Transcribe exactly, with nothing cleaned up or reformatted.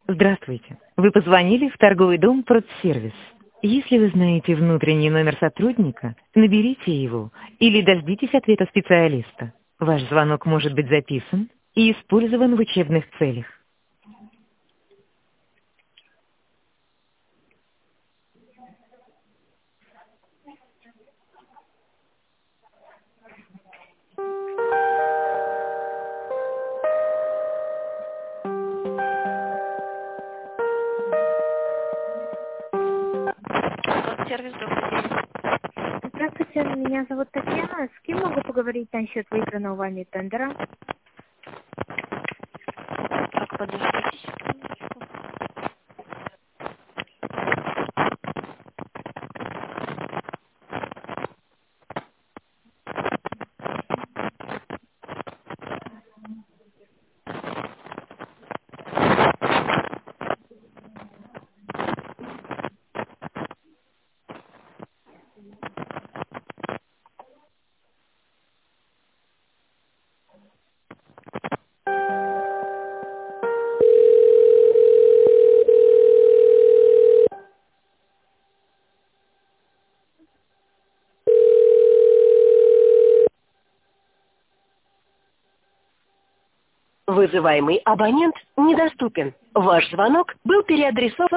Здравствуйте. Вы позвонили в торговый дом «Продсервис». Если вы знаете внутренний номер сотрудника, наберите его или дождитесь ответа специалиста. Ваш звонок может быть записан и использован в учебных целях. Сервис, добрый день. Здравствуйте, меня зовут Татьяна. С кем могу поговорить насчет выигранного вами тендера? Так, подождите секундочку. Вызываемый абонент недоступен. Ваш звонок был переадресован.